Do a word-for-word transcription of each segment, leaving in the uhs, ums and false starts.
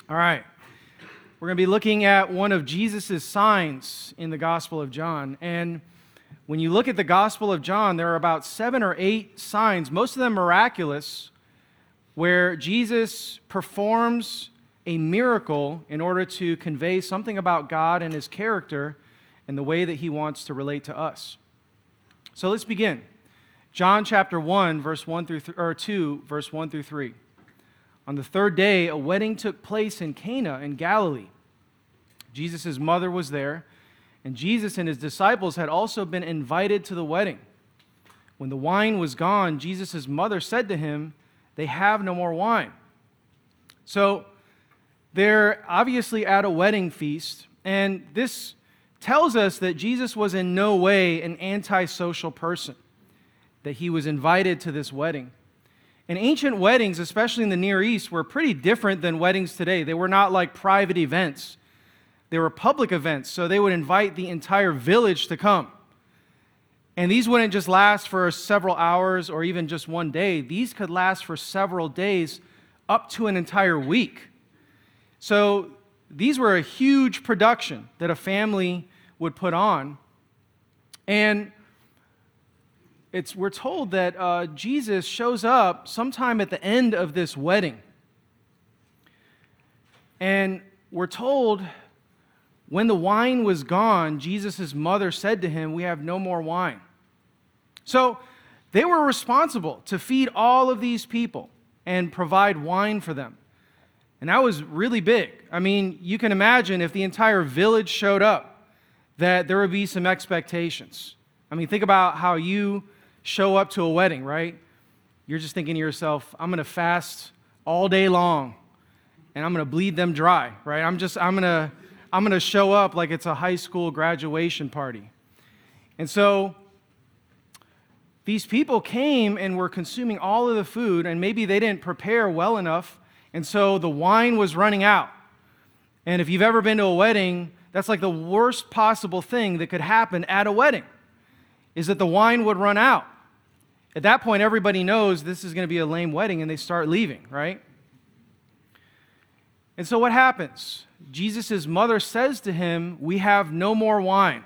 All right. We're going to be looking at one of Jesus' signs in the Gospel of John. And when you look at the Gospel of John, there are about seven or eight signs, most of them miraculous, where Jesus performs a miracle in order to convey something about God and his character and the way that he wants to relate to us. So let's begin. John chapter one, verse one through th- or two, verse one through three. On the third day, a wedding took place in Cana in Galilee. Jesus' mother was there, and Jesus and his disciples had also been invited to the wedding. When the wine was gone, Jesus' mother said to him, "They have no more wine." So they're obviously at a wedding feast, and this tells us that Jesus was in no way an antisocial person, that he was invited to this wedding. And ancient weddings, especially in the Near East, were pretty different than weddings today. They were not like private events. They were public events, so they would invite the entire village to come. And these wouldn't just last for several hours or even just one day. These could last for several days, up to an entire week. So these were a huge production that a family would put on. And It's, we're told that uh, Jesus shows up sometime at the end of this wedding. And we're told when the wine was gone, Jesus' mother said to him, "We have no more wine." So they were responsible to feed all of these people and provide wine for them. And that was really big. I mean, you can imagine if the entire village showed up, that there would be some expectations. I mean, think about how you show up to a wedding, right? You're just thinking to yourself, I'm going to fast all day long and I'm going to bleed them dry, right? I'm just, I'm going to, I'm going to show up like it's a high school graduation party. And so these people came and were consuming all of the food, and maybe they didn't prepare well enough, and so the wine was running out. And if you've ever been to a wedding, that's like the worst possible thing that could happen at a wedding, is that the wine would run out. At that point, everybody knows this is going to be a lame wedding, and they start leaving, right? And so what happens? Jesus' mother says to him, "We have no more wine."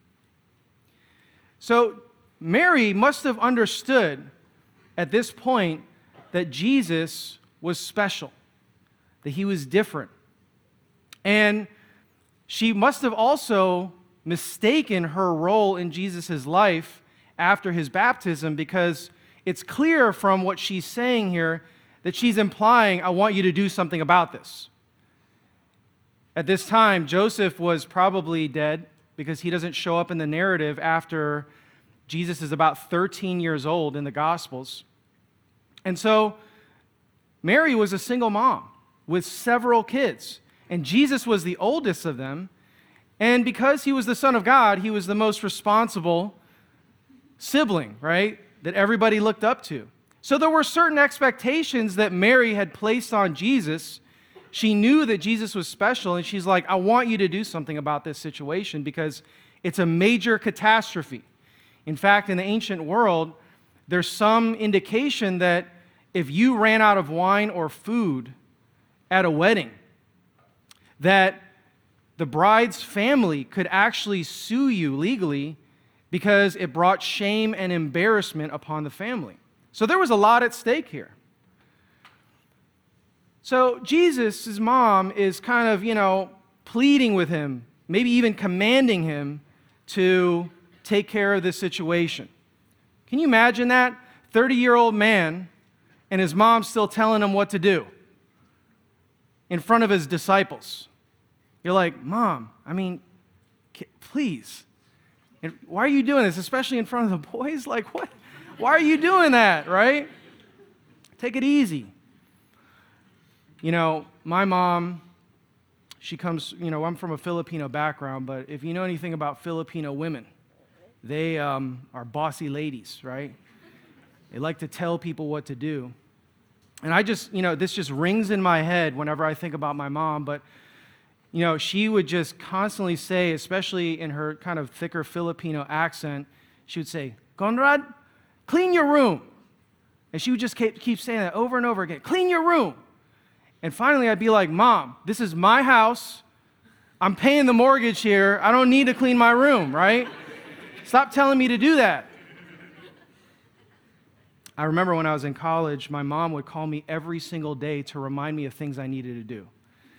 So Mary must have understood at this point that Jesus was special, that he was different. And she must have also mistaken her role in Jesus' life after his baptism, because it's clear from what she's saying here that she's implying, "I want you to do something about this." At this time, Joseph was probably dead, because he doesn't show up in the narrative after Jesus is about thirteen years old in the Gospels. And so Mary was a single mom with several kids, and Jesus was the oldest of them. And because he was the Son of God, he was the most responsible sibling, right, that everybody looked up to. So there were certain expectations that Mary had placed on Jesus. She knew that Jesus was special, and she's like, "I want you to do something about this situation because it's a major catastrophe." In fact, in the ancient world, there's some indication that if you ran out of wine or food at a wedding, that the bride's family could actually sue you legally because it brought shame and embarrassment upon the family. So there was a lot at stake here. So Jesus' mom is kind of, you know, pleading with him, maybe even commanding him to take care of this situation. Can you imagine that? thirty-year-old man and his mom still telling him what to do in front of his disciples. You're like, "Mom, I mean, please. And why are you doing this, especially in front of the boys? Like, what? Why are you doing that, right? Take it easy." You know, my mom, she comes, you know, I'm from a Filipino background, but if you know anything about Filipino women, they um, are bossy ladies, right? They like to tell people what to do. And I just, you know, this just rings in my head whenever I think about my mom, but you know, she would just constantly say, especially in her kind of thicker Filipino accent, she would say, "Conrad, clean your room." And she would just keep, keep saying that over and over again, "Clean your room." And finally, I'd be like, Mom, this is my house. I'm paying the mortgage here. I don't need to clean my room, right? Stop telling me to do that. I remember when I was in college, my mom would call me every single day to remind me of things I needed to do.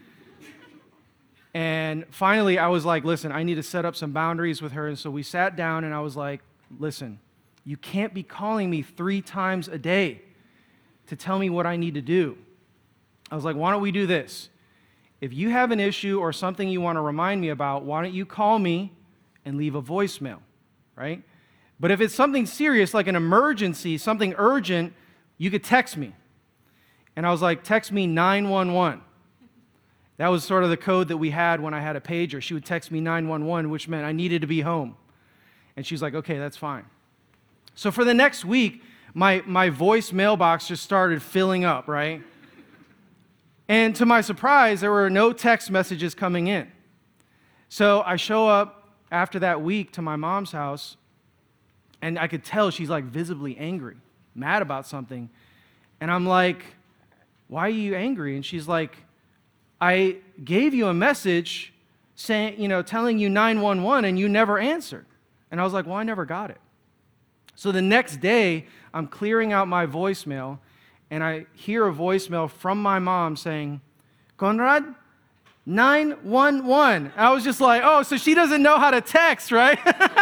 And finally, I was like, listen, I need to set up some boundaries with her. And so we sat down and I was like, listen, you can't be calling me three times a day to tell me what I need to do. I was like, why don't we do this? If you have an issue or something you want to remind me about, why don't you call me and leave a voicemail, right? But if it's something serious, like an emergency, something urgent, you could text me. And I was like, text me nine one one. That was sort of the code that we had when I had a pager. She would text me nine one one, which meant I needed to be home. And she's like, okay, that's fine. So for the next week, my, my voice mailbox just started filling up, right? And to my surprise, there were no text messages coming in. So I show up after that week to my mom's house, and I could tell she's like visibly angry, mad about something. And I'm like, why are you angry? And she's like, I gave you a message saying, you know, telling you nine one one and you never answered. And I was like, well, I never got it. So the next day, I'm clearing out my voicemail and I hear a voicemail from my mom saying, Conrad, nine one one. And I was just like, oh, so she doesn't know how to text, right?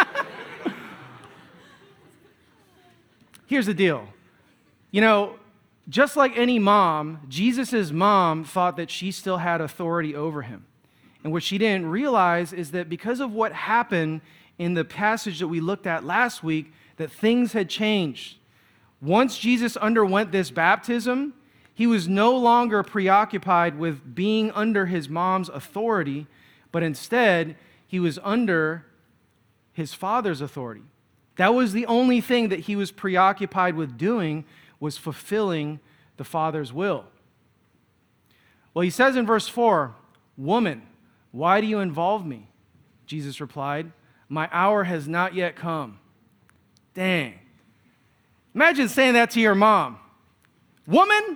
Here's the deal. You know, just like any mom, Jesus' mom thought that she still had authority over him. And what she didn't realize is that because of what happened in the passage that we looked at last week, that things had changed. Once Jesus underwent this baptism, he was no longer preoccupied with being under his mom's authority, but instead, he was under his Father's authority. That was the only thing that he was preoccupied with doing, was fulfilling the Father's will. Well, he says in verse four, woman, why do you involve me? Jesus replied, my hour has not yet come. Dang. Imagine saying that to your mom. Woman?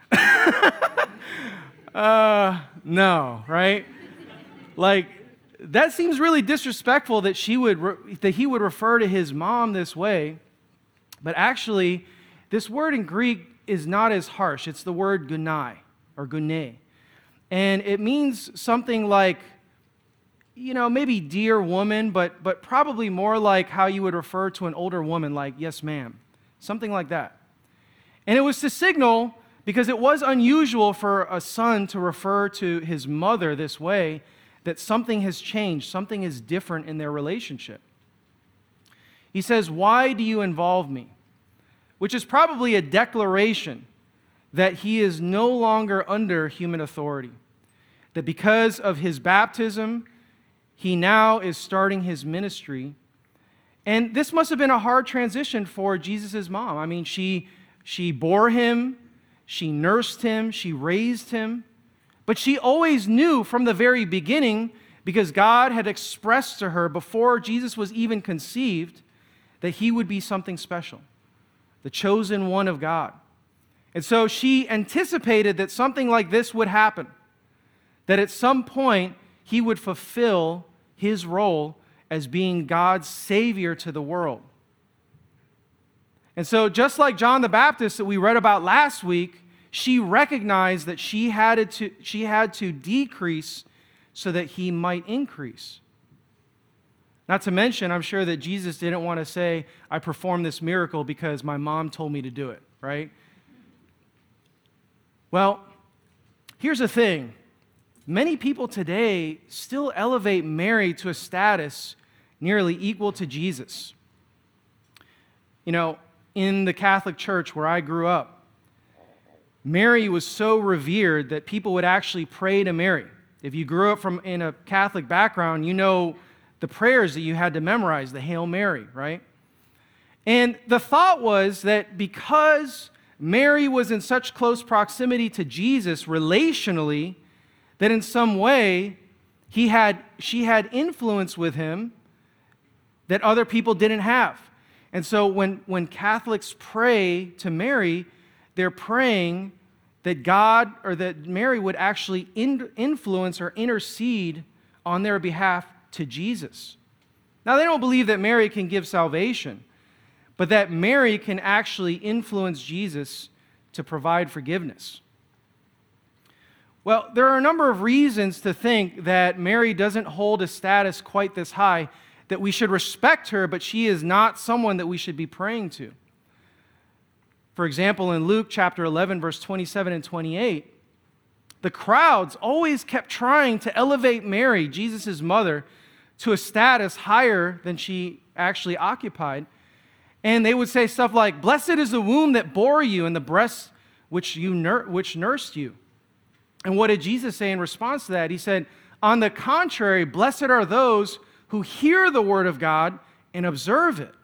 uh, no, right? Like, that seems really disrespectful that she would re- that he would refer to his mom this way. But actually, this word in Greek is not as harsh. It's the word gunai or gune. And it means something like, you know, maybe dear woman, but but probably more like how you would refer to an older woman, like yes, ma'am. Something like that. And it was to signal, because it was unusual for a son to refer to his mother this way, that something has changed, something is different in their relationship. He says, why do you involve me? Which is probably a declaration that he is no longer under human authority. That because of his baptism, he now is starting his ministry. And this must have been a hard transition for Jesus' mom. I mean, she, she bore him, she nursed him, she raised him. But she always knew from the very beginning, because God had expressed to her before Jesus was even conceived, that he would be something special, the chosen one of God. And so she anticipated that something like this would happen, that at some point he would fulfill his role as being God's Savior to the world. And so just like John the Baptist that we read about last week, she recognized that she had to, she had to decrease so that he might increase. Not to mention, I'm sure that Jesus didn't want to say, I performed this miracle because my mom told me to do it, right? Well, here's the thing. Many people today still elevate Mary to a status nearly equal to Jesus. You know, in the Catholic Church where I grew up, Mary was so revered that people would actually pray to Mary. If you grew up from in a Catholic background, you know the prayers that you had to memorize, the Hail Mary, right? And the thought was that because Mary was in such close proximity to Jesus relationally, that in some way he had, she had influence with him that other people didn't have. And so when, when Catholics pray to Mary, they're praying that God or that Mary would actually in, influence or intercede on their behalf to Jesus. Now, they don't believe that Mary can give salvation, but that Mary can actually influence Jesus to provide forgiveness. Well, there are a number of reasons to think that Mary doesn't hold a status quite this high, that we should respect her, but she is not someone that we should be praying to. For example, in Luke chapter eleven, verse twenty-seven and twenty-eight, the crowds always kept trying to elevate Mary, Jesus' mother, to a status higher than she actually occupied. And they would say stuff like, "Blessed is the womb that bore you and the breasts which, you nur- which nursed you." And what did Jesus say in response to that? He said, "On the contrary, blessed are those who hear the word of God and observe it."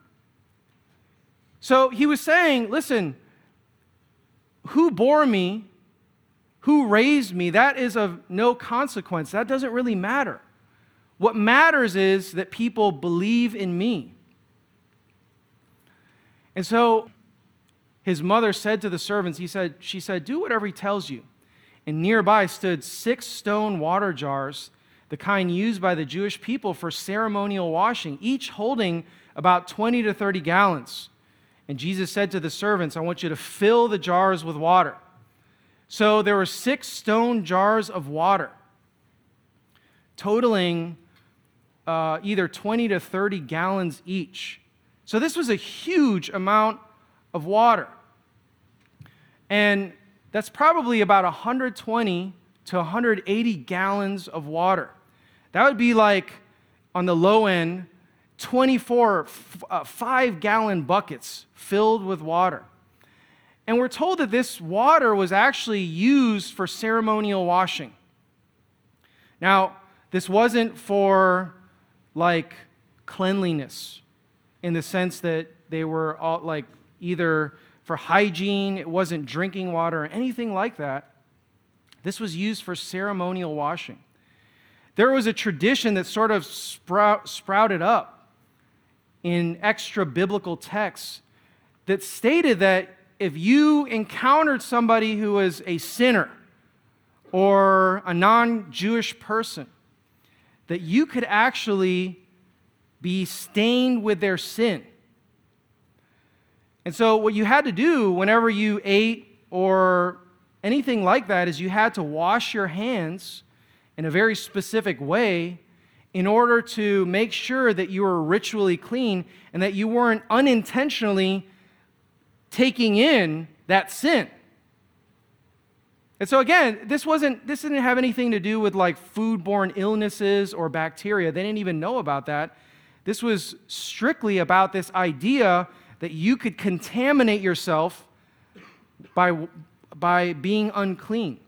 So he was saying, listen, who bore me, who raised me, that is of no consequence. That doesn't really matter. What matters is that people believe in me. And so his mother said to the servants, he said, she said, "Do whatever he tells you." And nearby stood six stone water jars, the kind used by the Jewish people for ceremonial washing, each holding about twenty to thirty gallons. And Jesus said to the servants, "I want you to fill the jars with water." So there were six stone jars of water, totaling uh, either twenty to thirty gallons each. So this was a huge amount of water. And that's probably about one hundred twenty to one hundred eighty gallons of water. That would be like, on the low end, twenty-four uh, five-gallon buckets filled with water. And we're told that this water was actually used for ceremonial washing. Now, this wasn't for, like, cleanliness, in the sense that they were all, like, either for hygiene, it wasn't drinking water or anything like that. This was used for ceremonial washing. There was a tradition that sort of sprout, sprouted up in extra biblical texts that stated that if you encountered somebody who was a sinner or a non-Jewish person, that you could actually be stained with their sin. And so what you had to do whenever you ate or anything like that is you had to wash your hands in a very specific way in order to make sure that you were ritually clean and that you weren't unintentionally taking in that sin. And so again, this wasn't this didn't have anything to do with like foodborne illnesses or bacteria. They didn't even know about that. This was strictly about this idea that you could contaminate yourself by, by being unclean.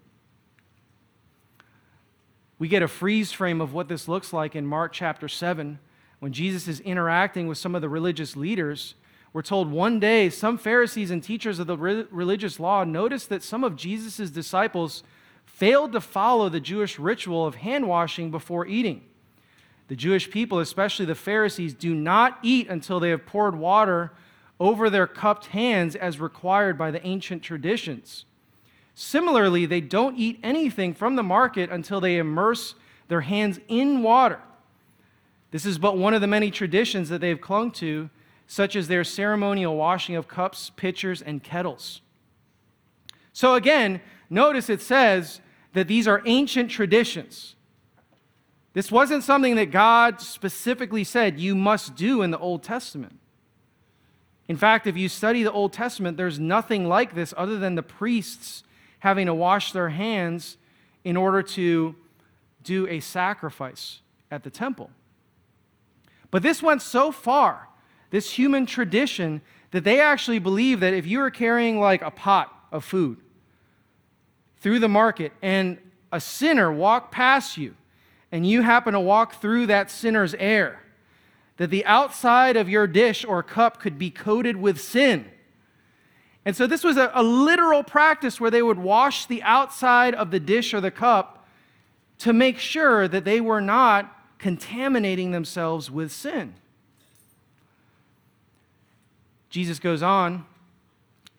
We get a freeze frame of what this looks like in Mark chapter seven. When Jesus is interacting with some of the religious leaders, we're told one day some Pharisees and teachers of the re- religious law noticed that some of Jesus' disciples failed to follow the Jewish ritual of hand washing before eating. The Jewish people, especially the Pharisees, do not eat until they have poured water over their cupped hands as required by the ancient traditions. Similarly, they don't eat anything from the market until they immerse their hands in water. This is but one of the many traditions that they've clung to, such as their ceremonial washing of cups, pitchers, and kettles. So again, notice it says that these are ancient traditions. This wasn't something that God specifically said you must do in the Old Testament. In fact, if you study the Old Testament, there's nothing like this other than the priests having to wash their hands in order to do a sacrifice at the temple. But this went so far, this human tradition, that they actually believe that if you were carrying like a pot of food through the market and a sinner walked past you and you happen to walk through that sinner's air, that the outside of your dish or cup could be coated with sin. And so this was a, a literal practice where they would wash the outside of the dish or the cup to make sure that they were not contaminating themselves with sin. Jesus goes on.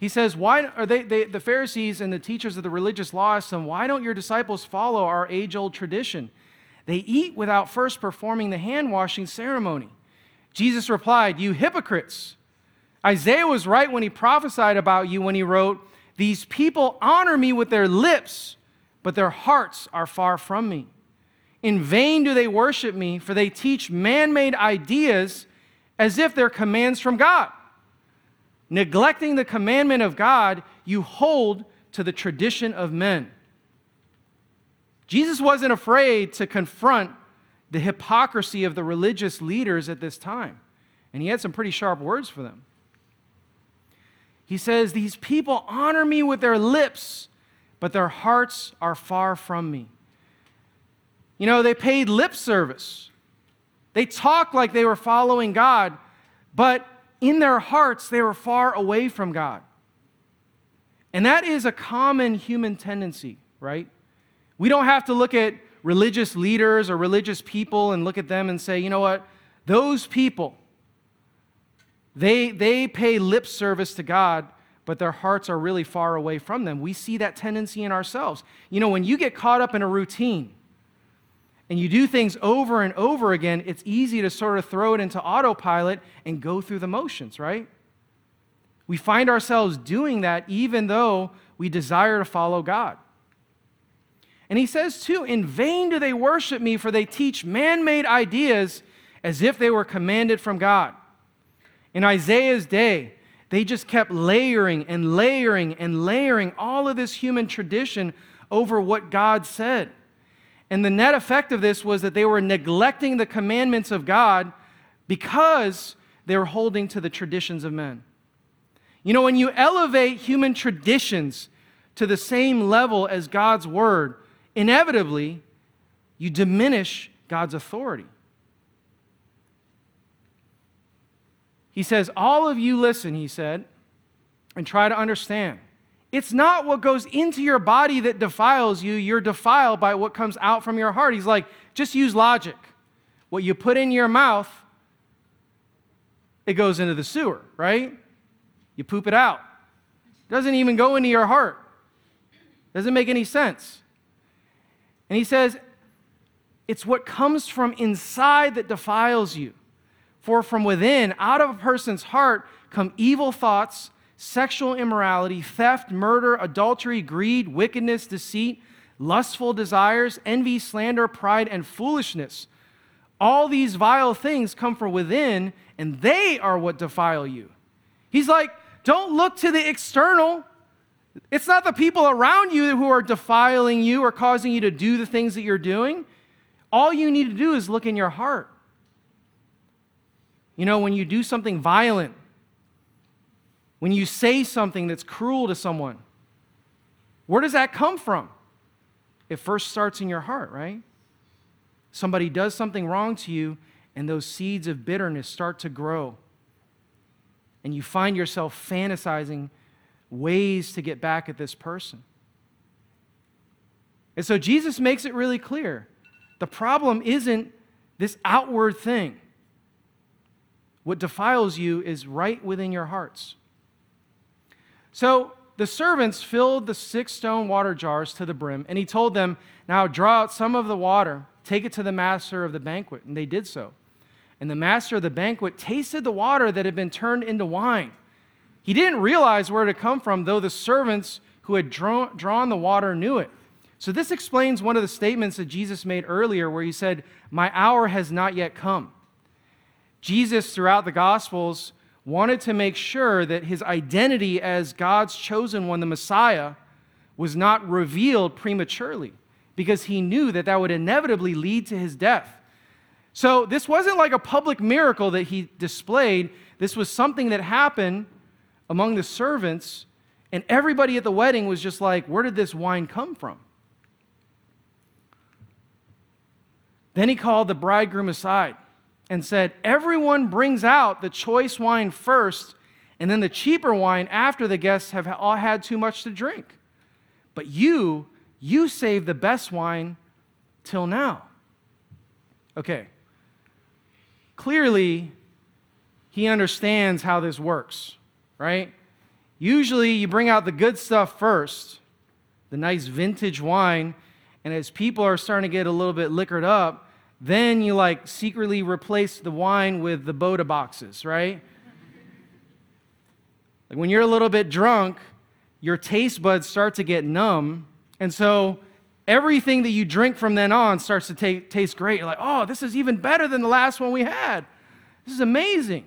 He says, why are they, they, the Pharisees and the teachers of the religious law asked him, why don't your disciples follow our age-old tradition? They eat without first performing the hand-washing ceremony. Jesus replied, you hypocrites! Isaiah was right when he prophesied about you when he wrote, these people honor me with their lips, but their hearts are far from me. In vain do they worship me, for they teach man-made ideas as if they're commands from God. Neglecting the commandment of God, you hold to the tradition of men. Jesus wasn't afraid to confront the hypocrisy of the religious leaders at this time, and he had some pretty sharp words for them. He says, these people honor me with their lips, but their hearts are far from me. You know, they paid lip service. They talked like they were following God, but in their hearts, they were far away from God. And that is a common human tendency, right? We don't have to look at religious leaders or religious people and look at them and say, you know what, those people, they, they pay lip service to God, but their hearts are really far away from them. We see that tendency in ourselves. You know, when you get caught up in a routine and you do things over and over again, it's easy to sort of throw it into autopilot and go through the motions, right? We find ourselves doing that even though we desire to follow God. And he says too, in vain do they worship me, for they teach man-made ideas as if they were commanded from God. In Isaiah's day, they just kept layering and layering and layering all of this human tradition over what God said. And the net effect of this was that they were neglecting the commandments of God because they were holding to the traditions of men. You know, when you elevate human traditions to the same level as God's word, inevitably, you diminish God's authority. He says, all of you listen, he said, and try to understand. It's not what goes into your body that defiles you. You're defiled by what comes out from your heart. He's like, just use logic. What you put in your mouth, it goes into the sewer, right? You poop it out. It doesn't even go into your heart. Doesn't make any sense. And he says, it's what comes from inside that defiles you. For from within, out of a person's heart, come evil thoughts, sexual immorality, theft, murder, adultery, greed, wickedness, deceit, lustful desires, envy, slander, pride, and foolishness. All these vile things come from within, and they are what defile you. He's like, don't look to the external. It's not the people around you who are defiling you or causing you to do the things that you're doing. All you need to do is look in your heart. You know, when you do something violent, when you say something that's cruel to someone, where does that come from? It first starts in your heart, right? Somebody does something wrong to you, and those seeds of bitterness start to grow. And you find yourself fantasizing ways to get back at this person. And so Jesus makes it really clear. The problem isn't this outward thing. What defiles you is right within your hearts. So the servants filled the six stone water jars to the brim, and he told them, now draw out some of the water, take it to the master of the banquet. And they did so. And the master of the banquet tasted the water that had been turned into wine. He didn't realize where it had come from, though the servants who had drawn, drawn the water knew it. So this explains one of the statements that Jesus made earlier where he said, my hour has not yet come. Jesus, throughout the Gospels, wanted to make sure that his identity as God's chosen one, the Messiah, was not revealed prematurely because he knew that that would inevitably lead to his death. So this wasn't like a public miracle that he displayed. This was something that happened among the servants, and everybody at the wedding was just like, where did this wine come from? Then he called the bridegroom aside and said, everyone brings out the choice wine first, and then the cheaper wine after the guests have all had too much to drink. But you, you save the best wine till now. Okay. Clearly, he understands how this works, right? Usually you bring out the good stuff first, the nice vintage wine, and as people are starting to get a little bit liquored up, then you like secretly replace the wine with the Boda boxes, right? Like when you're a little bit drunk, your taste buds start to get numb, and so everything that you drink from then on starts to ta- taste great. You're like, oh, this is even better than the last one we had. This is amazing.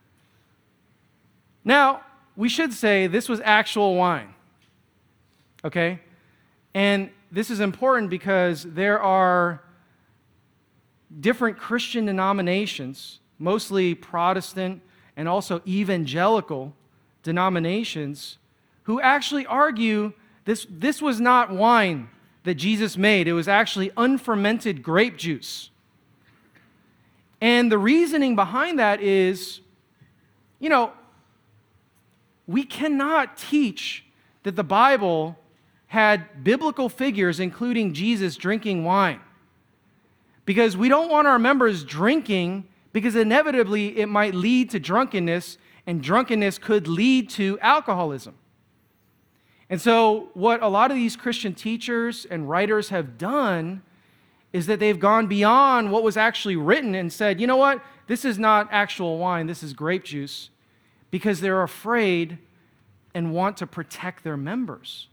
Now, we should say this was actual wine, okay? And this is important because there are different Christian denominations, mostly Protestant and also evangelical denominations, who actually argue this, this was not wine that Jesus made. It was actually unfermented grape juice. And the reasoning behind that is, you know, we cannot teach that the Bible had biblical figures, including Jesus, drinking wine. Because we don't want our members drinking, because inevitably it might lead to drunkenness, and drunkenness could lead to alcoholism. And so what a lot of these Christian teachers and writers have done is that they've gone beyond what was actually written and said, you know what, this is not actual wine, this is grape juice, because they're afraid and want to protect their members.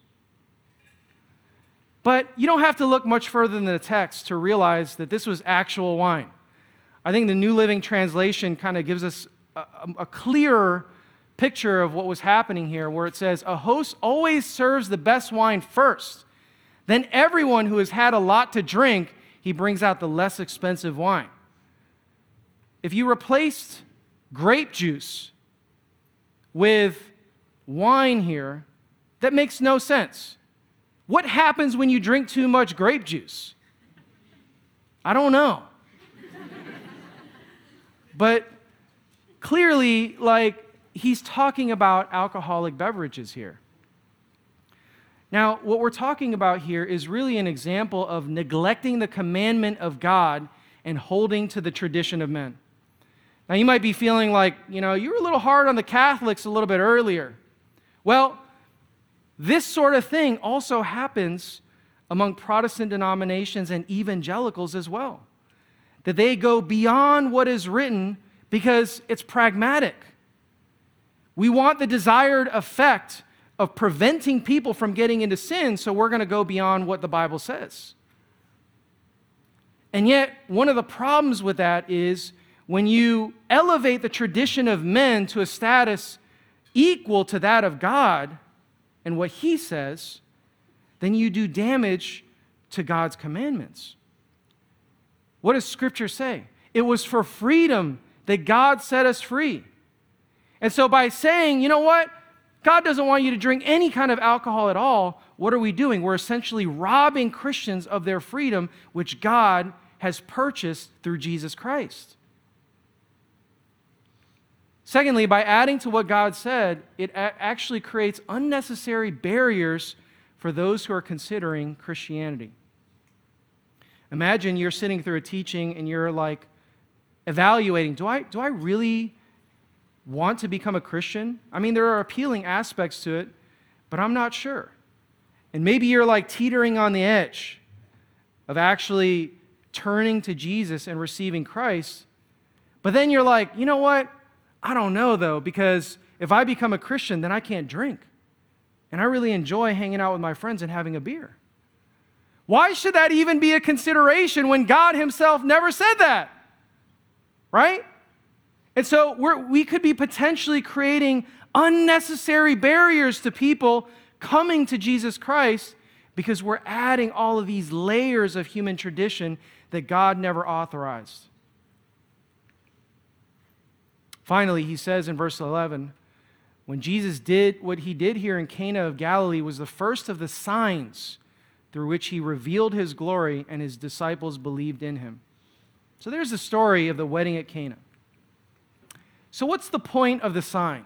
But you don't have to look much further than the text to realize that this was actual wine. I think the New Living Translation kind of gives us a, a clearer picture of what was happening here, where it says, a host always serves the best wine first. Then everyone who has had a lot to drink, he brings out the less expensive wine. If you replaced grape juice with wine here, that makes no sense. What happens when you drink too much grape juice? I don't know. But clearly, like, he's talking about alcoholic beverages here. Now, what we're talking about here is really an example of neglecting the commandment of God and holding to the tradition of men. Now, you might be feeling like, you know, you were a little hard on the Catholics a little bit earlier. Well, this sort of thing also happens among Protestant denominations and evangelicals as well. That they go beyond what is written because it's pragmatic. We want the desired effect of preventing people from getting into sin, so we're going to go beyond what the Bible says. And yet, one of the problems with that is when you elevate the tradition of men to a status equal to that of God and what He says, then you do damage to God's commandments. What does Scripture say? It was for freedom that God set us free. And so by saying, you know what? God doesn't want you to drink any kind of alcohol at all, what are we doing? We're essentially robbing Christians of their freedom, which God has purchased through Jesus Christ. Secondly, by adding to what God said, it a- actually creates unnecessary barriers for those who are considering Christianity. Imagine you're sitting through a teaching and you're like evaluating, do I, do I really want to become a Christian? I mean, there are appealing aspects to it, but I'm not sure. And maybe you're like teetering on the edge of actually turning to Jesus and receiving Christ, but then you're like, you know what? I don't know though, because if I become a Christian, then I can't drink. And I really enjoy hanging out with my friends and having a beer. Why should that even be a consideration when God Himself never said that? Right? And so we're, we could be potentially creating unnecessary barriers to people coming to Jesus Christ because we're adding all of these layers of human tradition that God never authorized. Finally, He says in verse eleven, when Jesus did what He did here in Cana of Galilee was the first of the signs through which He revealed His glory and His disciples believed in Him. So there's the story of the wedding at Cana. So what's the point of the sign?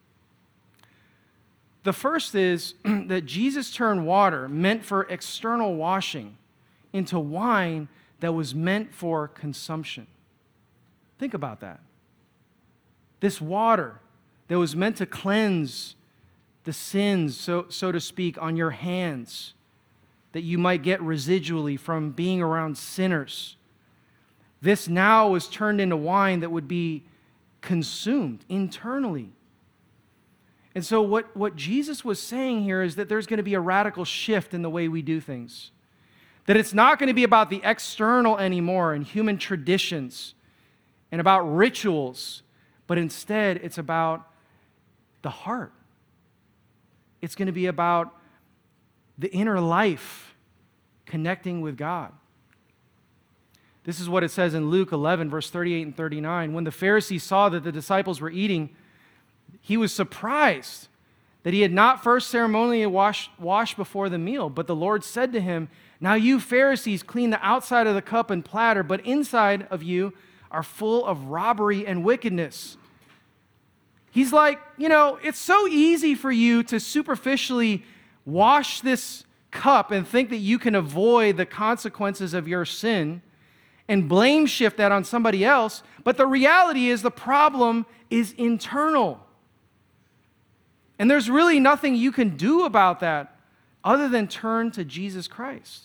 The first is that Jesus turned water meant for external washing into wine that was meant for consumption. Think about that. This water that was meant to cleanse the sins, so, so to speak, on your hands that you might get residually from being around sinners. This now was turned into wine that would be consumed internally. And so what, what Jesus was saying here is that there's going to be a radical shift in the way we do things. That it's not going to be about the external anymore and human traditions and about rituals, but instead it's about the heart. It's going to be about the inner life connecting with God. This is what it says in Luke eleven, verse thirty-eight and thirty-nine. When the Pharisees saw that the disciples were eating, he was surprised that he had not first ceremonially washed, washed before the meal. But the Lord said to him, "Now you Pharisees clean the outside of the cup and platter, but inside of you are full of robbery and wickedness." He's like, you know, it's so easy for you to superficially wash this cup and think that you can avoid the consequences of your sin and blame shift that on somebody else. But the reality is the problem is internal. And there's really nothing you can do about that other than turn to Jesus Christ.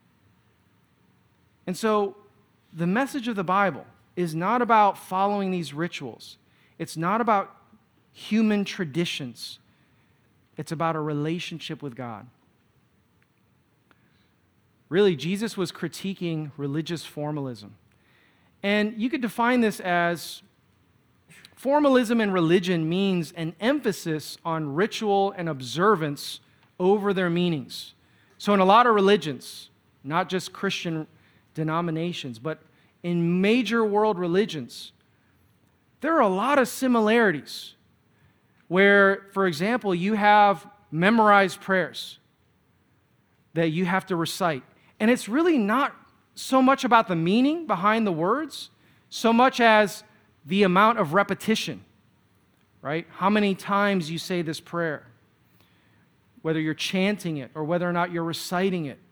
And so the message of the Bible is not about following these rituals. It's not about human traditions. It's about a relationship with God. Really, Jesus was critiquing religious formalism. And you could define this as formalism in religion means an emphasis on ritual and observance over their meanings. So in a lot of religions, not just Christian denominations, but in major world religions, there are a lot of similarities where, for example, you have memorized prayers that you have to recite. And it's really not so much about the meaning behind the words, so much as the amount of repetition, right? How many times you say this prayer, whether you're chanting it or whether or not you're reciting it.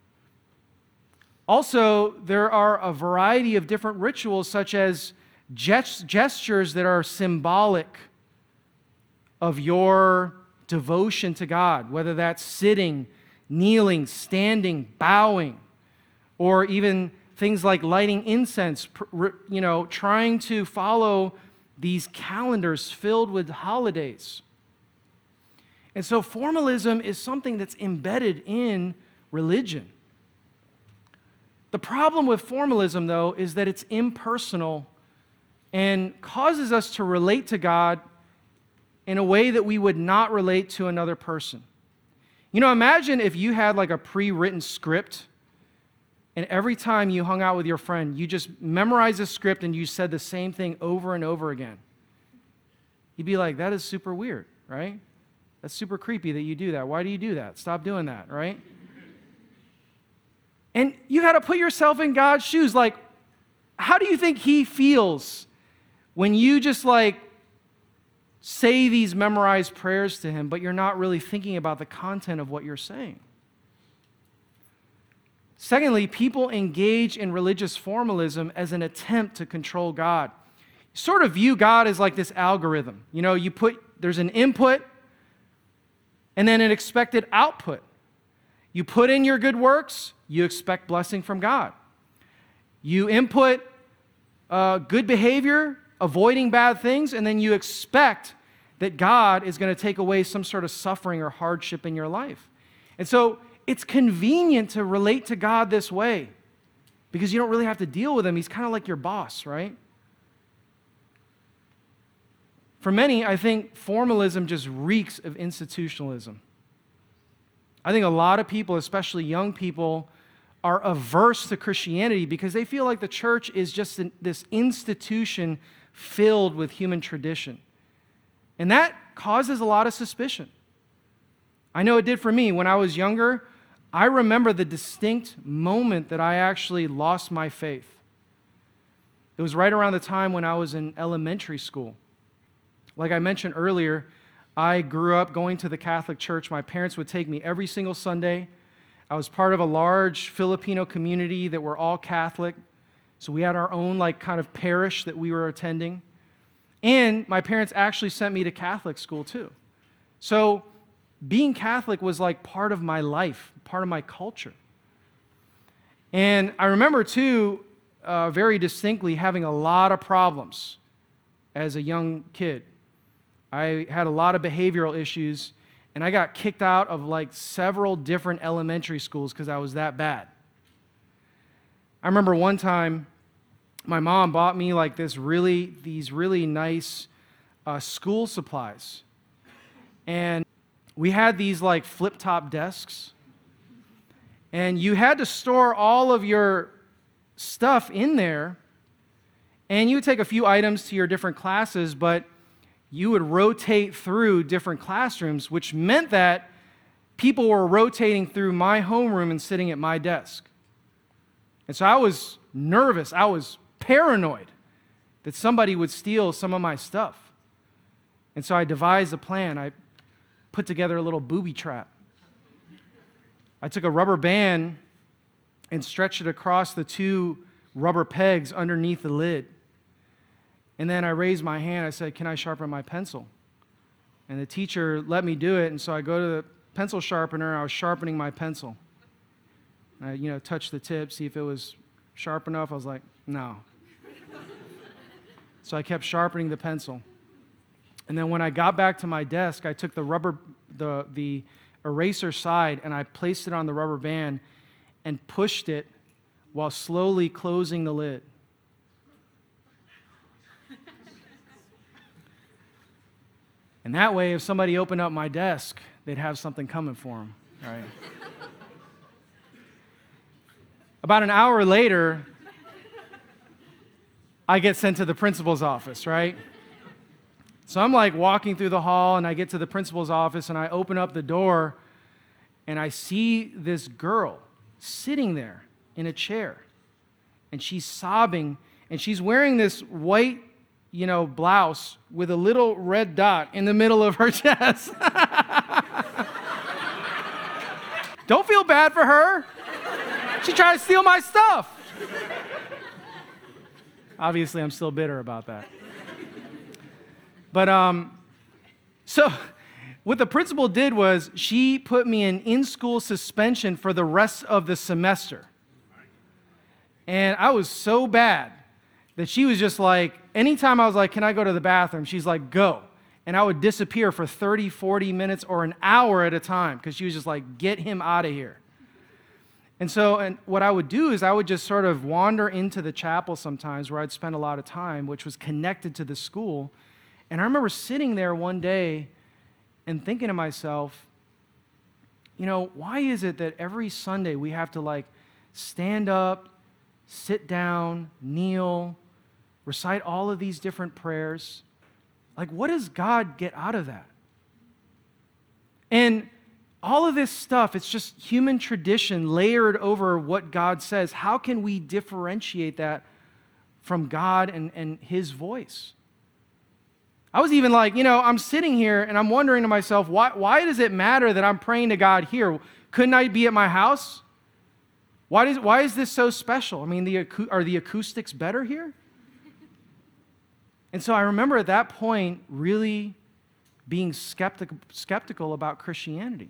Also, there are a variety of different rituals, such as gest- gestures that are symbolic of your devotion to God, whether that's sitting, kneeling, standing, bowing, or even things like lighting incense, you know, trying to follow these calendars filled with holidays. And so formalism is something that's embedded in religion. The problem with formalism, though, is that it's impersonal and causes us to relate to God in a way that we would not relate to another person. You know, imagine if you had like a pre-written script, and every time you hung out with your friend, you just memorized the script and you said the same thing over and over again. You'd be like, that is super weird, right? That's super creepy that you do that. Why do you do that? Stop doing that, right? And you got to put yourself in God's shoes. Like, how do you think he feels when you just like say these memorized prayers to him, but you're not really thinking about the content of what you're saying? Secondly, people engage in religious formalism as an attempt to control God. You sort of view God as like this algorithm. You know, you put, there's an input and then an expected output. You put in your good works, you expect blessing from God. You input uh, good behavior, avoiding bad things, and then you expect that God is going to take away some sort of suffering or hardship in your life. And so it's convenient to relate to God this way because you don't really have to deal with him. He's kind of like your boss, right? For many, I think formalism just reeks of institutionalism. I think a lot of people, especially young people, are averse to Christianity because they feel like the church is just an, this institution filled with human tradition. And that causes a lot of suspicion. I know it did for me. When I was younger, I remember the distinct moment that I actually lost my faith. It was right around the time when I was in elementary school. Like I mentioned earlier, I grew up going to the Catholic Church. My parents would take me every single Sunday. I was part of a large Filipino community that were all Catholic. So we had our own like kind of parish that we were attending. And my parents actually sent me to Catholic school too. So being Catholic was like part of my life, part of my culture. And I remember, too, uh, very distinctly having a lot of problems as a young kid. I had a lot of behavioral issues, and I got kicked out of like several different elementary schools because I was that bad. I remember one time my mom bought me like this really, these really nice uh, school supplies. And we had these like flip-top desks. And you had to store all of your stuff in there. And you would take a few items to your different classes, but you would rotate through different classrooms, which meant that people were rotating through my homeroom and sitting at my desk. And so I was nervous. I was paranoid that somebody would steal some of my stuff. And so I devised a plan. I put together a little booby trap. I took a rubber band and stretched it across the two rubber pegs underneath the lid. And then I raised my hand. I said, "Can I sharpen my pencil?" And the teacher let me do it. And so I go to the pencil sharpener, and I was sharpening my pencil. I, you know, touched the tip, see if it was sharp enough. I was like, no. So I kept sharpening the pencil. And then when I got back to my desk, I took the rubber, the, the eraser side, and I placed it on the rubber band and pushed it while slowly closing the lid. And that way, if somebody opened up my desk, they'd have something coming for them, right? About an hour later, I get sent to the principal's office, right? So I'm like walking through the hall, and I get to the principal's office, and I open up the door, and I see this girl sitting there in a chair, and she's sobbing, and she's wearing this white, you know, blouse with a little red dot in the middle of her chest. Don't feel bad for her. She tried to steal my stuff. Obviously, I'm still bitter about that. But um, so what the principal did was she put me in in-school suspension for the rest of the semester. And I was so bad that she was just like, anytime I was like, "Can I go to the bathroom?" She's like, "Go." And I would disappear for thirty, forty minutes or an hour at a time because she was just like, "Get him out of here." And so and what I would do is I would just sort of wander into the chapel sometimes where I'd spend a lot of time, which was connected to the school. And I remember sitting there one day and thinking to myself, you know, why is it that every Sunday we have to like stand up, sit down, kneel, recite all of these different prayers? Like, what does God get out of that? And all of this stuff, it's just human tradition layered over what God says. How can we differentiate that from God and, and His voice? I was even like, you know, I'm sitting here and I'm wondering to myself, why, why does it matter that I'm praying to God here? Couldn't I be at my house? Why, does, why is this so special? I mean, the, are the acoustics better here? And so I remember at that point really being skeptic, skeptical about Christianity.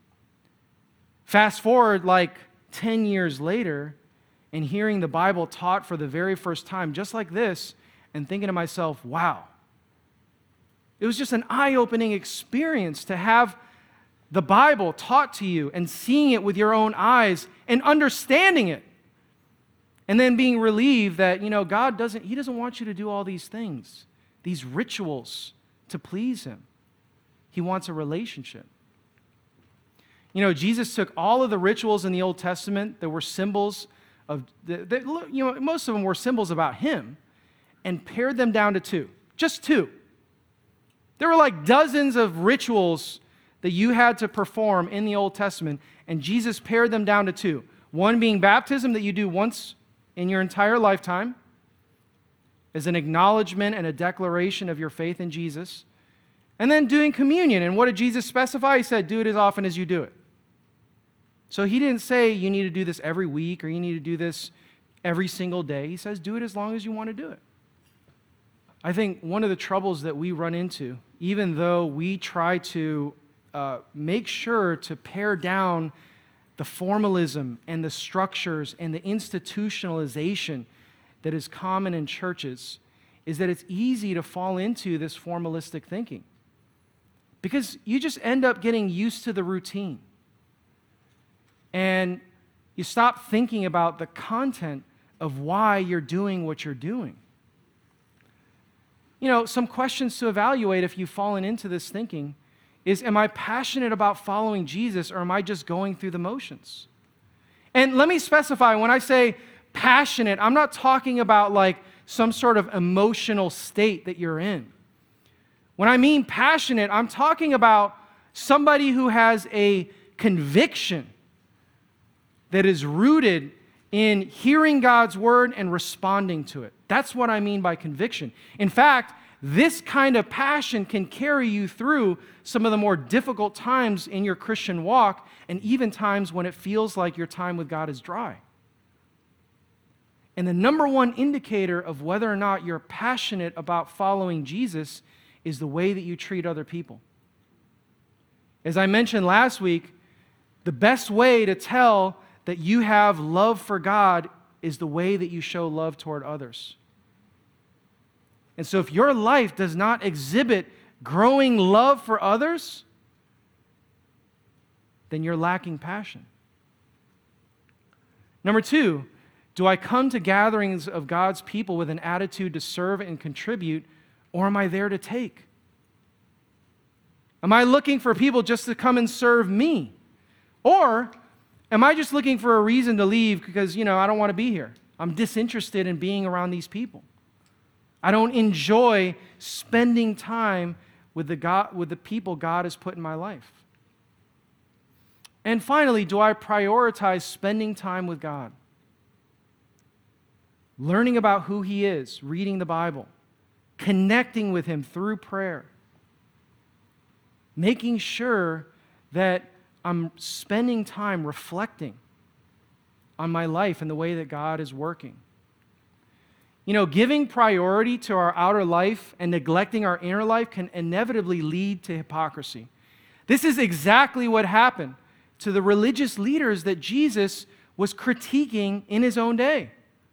Fast forward like ten years later and hearing the Bible taught for the very first time, just like this, and thinking to myself, wow. It was just an eye-opening experience to have the Bible taught to you and seeing it with your own eyes and understanding it. And then being relieved that, you know, God doesn't, He doesn't want you to do all these things, these rituals to please Him. He wants a relationship. You know, Jesus took all of the rituals in the Old Testament that were symbols of, that, you know, most of them were symbols about Him, and pared them down to two, just two. There were like dozens of rituals that you had to perform in the Old Testament, and Jesus pared them down to two. One being baptism that you do once in your entire lifetime as an acknowledgement and a declaration of your faith in Jesus. And then doing communion. And what did Jesus specify? He said, do it as often as you do it. So He didn't say you need to do this every week or you need to do this every single day. He says, do it as long as you want to do it. I think one of the troubles that we run into, even though we try to uh, make sure to pare down the formalism and the structures and the institutionalization that is common in churches is that it's easy to fall into this formalistic thinking because you just end up getting used to the routine. And you stop thinking about the content of why you're doing what you're doing. You know, some questions to evaluate if you've fallen into this thinking is, am I passionate about following Jesus or am I just going through the motions? And let me specify, when I say passionate, I'm not talking about like some sort of emotional state that you're in. When I mean passionate, I'm talking about somebody who has a conviction that is rooted in hearing God's word and responding to it. That's what I mean by conviction. In fact, this kind of passion can carry you through some of the more difficult times in your Christian walk, and even times when it feels like your time with God is dry. And the number one indicator of whether or not you're passionate about following Jesus is the way that you treat other people. As I mentioned last week, the best way to tell that you have love for God is the way that you show love toward others. And so if your life does not exhibit growing love for others, then you're lacking passion. Number two, do I come to gatherings of God's people with an attitude to serve and contribute, or am I there to take? Am I looking for people just to come and serve me? Or am I just looking for a reason to leave because, you know, I don't want to be here? I'm disinterested in being around these people. I don't enjoy spending time with the God, with the people God has put in my life. And finally, do I prioritize spending time with God? Learning about who He is, reading the Bible, connecting with Him through prayer, making sure that I'm spending time reflecting on my life and the way that God is working. You know, giving priority to our outer life and neglecting our inner life can inevitably lead to hypocrisy. This is exactly what happened to the religious leaders that Jesus was critiquing in His own day.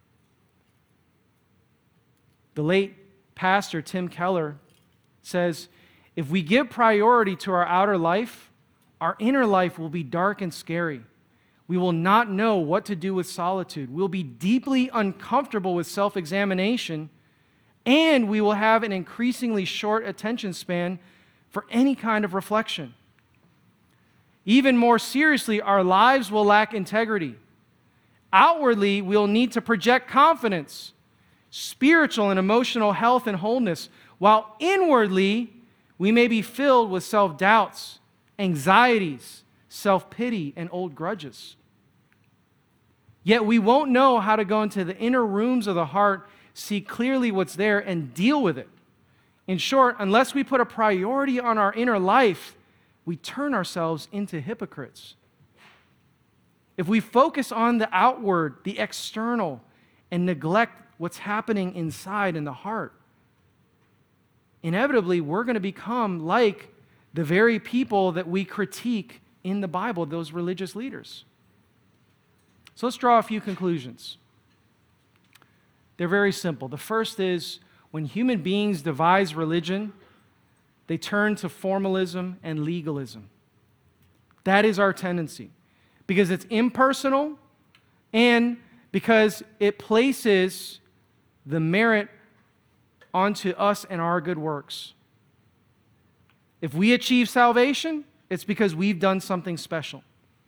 The late pastor Tim Keller says, if we give priority to our outer life, our inner life will be dark and scary. We will not know what to do with solitude. We'll be deeply uncomfortable with self-examination, and we will have an increasingly short attention span for any kind of reflection. Even more seriously, our lives will lack integrity. Outwardly, we'll need to project confidence, spiritual and emotional health and wholeness, while inwardly, we may be filled with self-doubts, anxieties, self-pity, and old grudges. Yet we won't know how to go into the inner rooms of the heart, see clearly what's there, and deal with it. In short, unless we put a priority on our inner life, we turn ourselves into hypocrites. If we focus on the outward, the external, and neglect what's happening inside in the heart, inevitably we're going to become like the very people that we critique in the Bible, those religious leaders. So let's draw a few conclusions. They're very simple. The first is, when human beings devise religion, they turn to formalism and legalism. That is our tendency, because it's impersonal and because it places the merit onto us and our good works. If we achieve salvation, it's because we've done something special.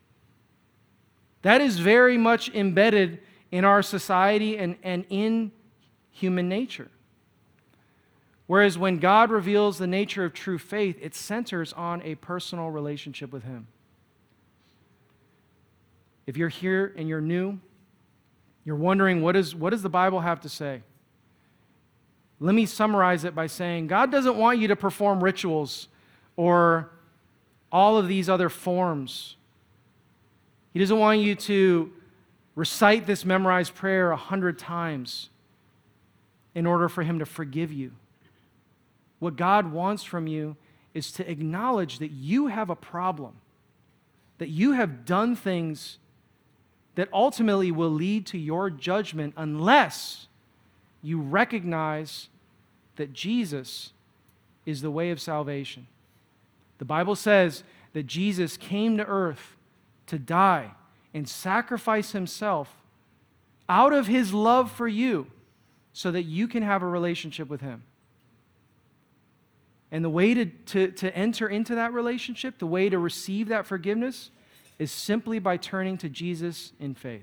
That is very much embedded in our society and, and in human nature. Whereas when God reveals the nature of true faith, it centers on a personal relationship with Him. If you're here and you're new, you're wondering, what, is, what does the Bible have to say? Let me summarize it by saying, God doesn't want you to perform rituals or all of these other forms. He doesn't want you to recite this memorized prayer a hundred times in order for Him to forgive you. What God wants from you is to acknowledge that you have a problem, that you have done things that ultimately will lead to your judgment unless you recognize that Jesus is the way of salvation. The Bible says that Jesus came to earth to die and sacrifice himself out of his love for you so that you can have a relationship with him. And the way to, to, to enter into that relationship, the way to receive that forgiveness, is simply by turning to Jesus in faith.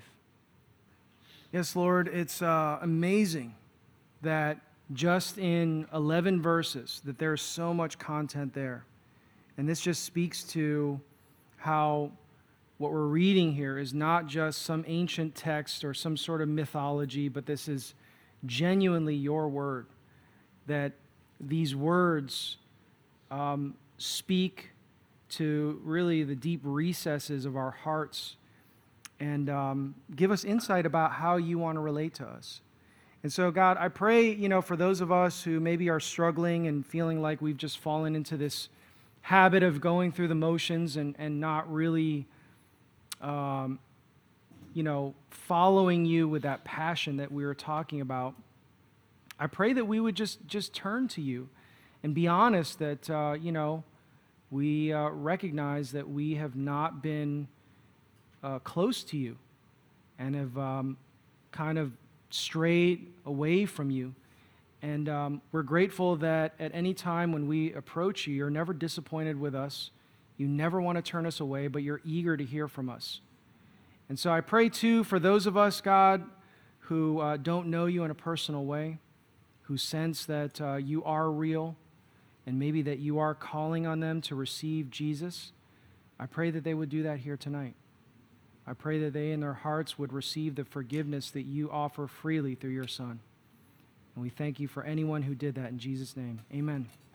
Yes, Lord, it's uh, amazing that just in eleven verses, that there's so much content there. And this just speaks to how what we're reading here is not just some ancient text or some sort of mythology, but this is genuinely your word. That these words um, speak to really the deep recesses of our hearts and um, give us insight about how you want to relate to us. And so, God, I pray, you know, for those of us who maybe are struggling and feeling like we've just fallen into this habit of going through the motions and, and not really, um, you know, following you with that passion that we were talking about, I pray that we would just, just turn to you and be honest that, uh, you know, we uh, recognize that we have not been uh, close to you and have um, kind of strayed away from you. And um, we're grateful that at any time when we approach you, you're never disappointed with us. You never want to turn us away, but you're eager to hear from us. And so I pray, too, for those of us, God, who uh, don't know you in a personal way, who sense that uh, you are real, and maybe that you are calling on them to receive Jesus. I pray that they would do that here tonight. I pray that they in their hearts would receive the forgiveness that you offer freely through your Son. And we thank you for anyone who did that in Jesus' name. Amen.